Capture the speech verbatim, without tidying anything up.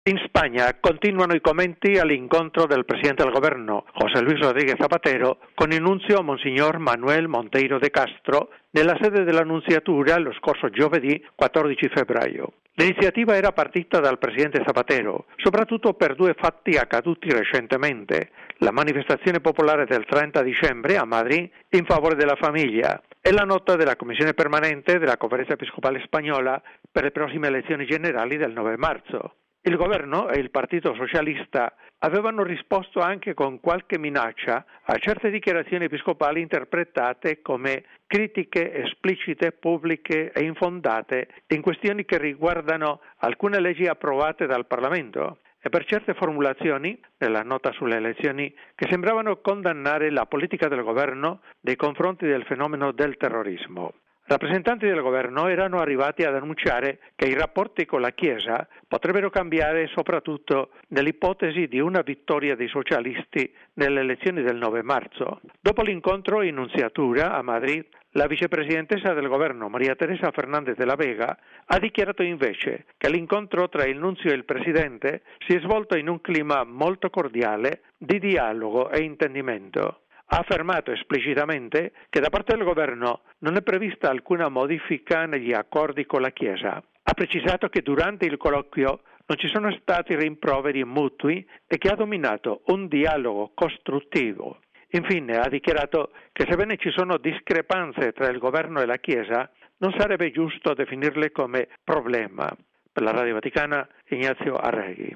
In Spagna continuano i commenti all'incontro del Presidente del Governo, José Luis Rodríguez Zapatero, con il nunzio Monsignor Manuel Monteiro de Castro nella sede della Nunziatura lo scorso giovedì quattordici febbraio. L'iniziativa era partita dal Presidente Zapatero, soprattutto per due fatti accaduti recentemente: la manifestazione popolare del trenta dicembre a Madrid in favore della famiglia e la nota della Commissione Permanente della Conferenza Episcopale Spagnola per le prossime elezioni generali del nove marzo. Il governo e il Partito Socialista avevano risposto anche con qualche minaccia a certe dichiarazioni episcopali interpretate come critiche esplicite, pubbliche e infondate in questioni che riguardano alcune leggi approvate dal Parlamento e per certe formulazioni nella nota sulle elezioni che sembravano condannare la politica del governo nei confronti del fenomeno del terrorismo. Rappresentanti del governo erano arrivati ad annunciare che i rapporti con la Chiesa potrebbero cambiare soprattutto nell'ipotesi di una vittoria dei socialisti nelle elezioni del nove marzo. Dopo l'incontro in Nunziatura a Madrid, la vicepresidentessa del governo María Teresa Fernández de la Vega ha dichiarato invece che l'incontro tra il nunzio e il presidente si è svolto in un clima molto cordiale di dialogo e intendimento. Ha affermato esplicitamente che da parte del governo non è prevista alcuna modifica negli accordi con la Chiesa. Ha precisato che durante il colloquio non ci sono stati rimproveri mutui e che ha dominato un dialogo costruttivo. Infine ha dichiarato che sebbene ci sono discrepanze tra il governo e la Chiesa, non sarebbe giusto definirle come problema. Per la Radio Vaticana, Ignazio Arregui.